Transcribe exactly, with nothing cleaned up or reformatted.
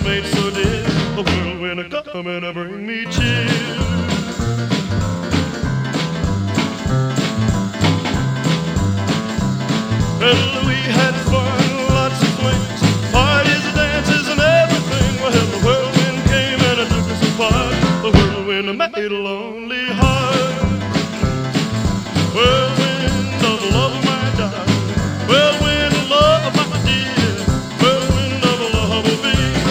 soulmate so dear, a whirlwind a come and a bring me cheer.